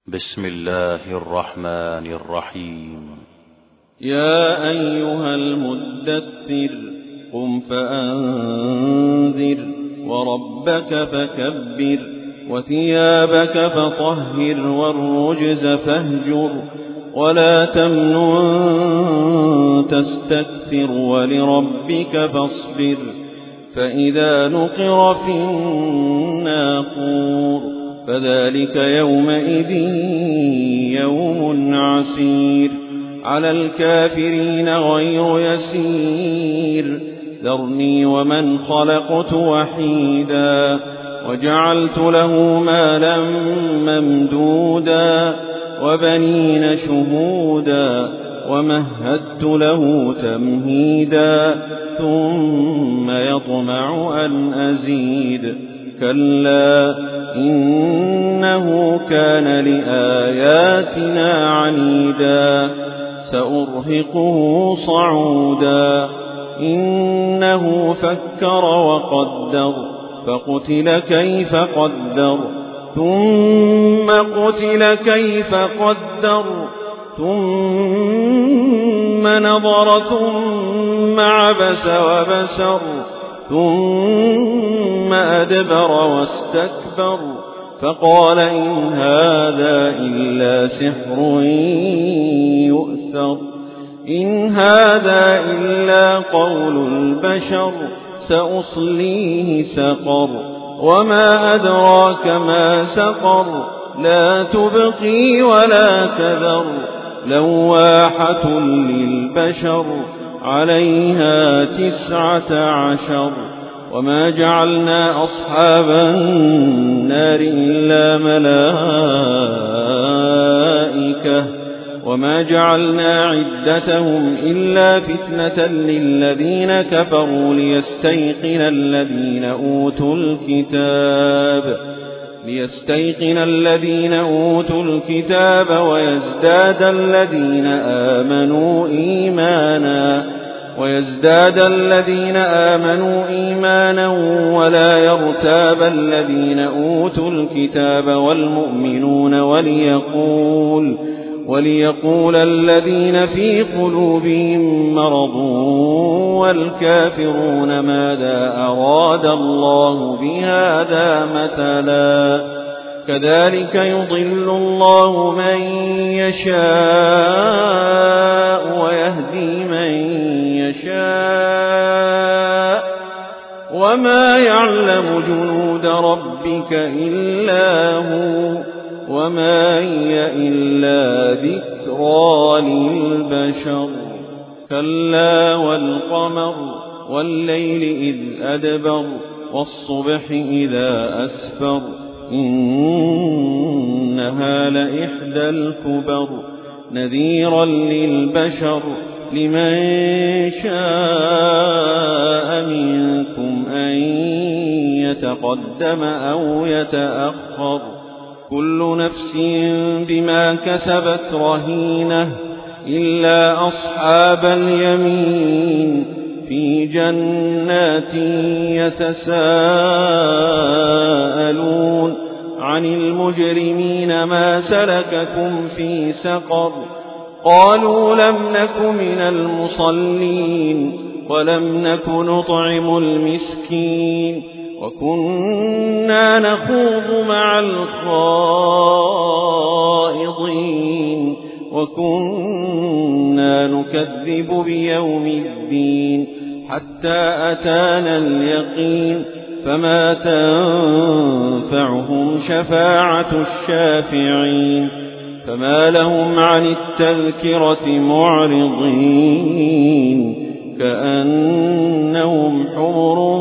بسم الله الرحمن الرحيم. يا أيها المدثر قم فأنذر وربك فكبر وثيابك فطهر والرجز فاهجر ولا تمنن تستكثر ولربك فاصبر فإذا نقر في الناقور فذلك يومئذ يوم عسير على الكافرين غير يسير ذرني ومن خلقت وحيدا وجعلت له مالا ممدودا وبنين شهودا ومهدت له تمهيدا ثم يطمع أن أزيد كلا إنه كان لآياتنا عنيدا سأرهقه صعودا إنه فكر وقدر فقتل كيف قدر ثم قتل كيف قدر ثم نظر ثم عبس وبسر ثم أدبر واستكبر فقال إن هذا إلا سحر يؤثر إن هذا إلا قول البشر سأصليه سقر وما أدراك ما سقر لا تبقي ولا تذر لواحة للبشر عليها 19 وما جعلنا أصحاب النار إلا ملائكة وما جعلنا عدتهم إلا فتنة للذين كفروا ليستيقن الذين أوتوا الكتاب ويزداد الذين آمنوا إيمانا ولا يرتاب الذين أوتوا الكتاب والمؤمنون وليقول الذين في قلوبهم مرض والكافرون ماذا أراد الله بهذا مثلا كذلك يضل الله من يشاء ويهدي من يشاء وما يعلم جنود ربك إلا هو وما هي إلا ذكرى للبشر كلا والقمر والليل إذ أدبر والصبح إذا أسفر إنها لإحدى الكبر نذيرا للبشر لمن شاء منكم أن يتقدم أو يتأخر كل نفس بما كسبت رهينة إلا أصحاب اليمين في جنات يتساءلون عن المجرمين ما سلككم في سقر قالوا لم نك من المصلين ولم نك نطعم المسكين وكنا نخوض مع الخائضين وكنا نكذب بيوم الدين حتى أتانا اليقين فما تنفعهم شفاعة الشافعين فما لهم عن التذكرة معرضين كأنهم حمر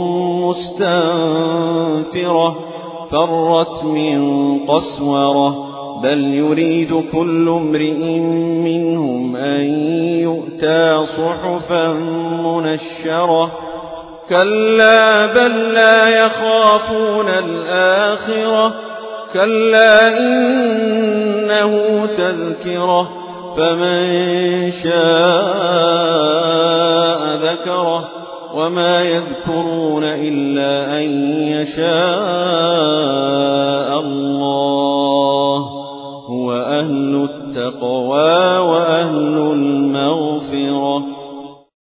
مستنفرة فرت من قسورة بل يريد كل امرئ منهم أن يؤتى صحفا منشرة كلا بل لا يخافون الآخرة كلا إنه تذكرة فمن شاء ذكره وما يذكرون إلا أن يشاء الله وأهل التقوى وأهل المغفرة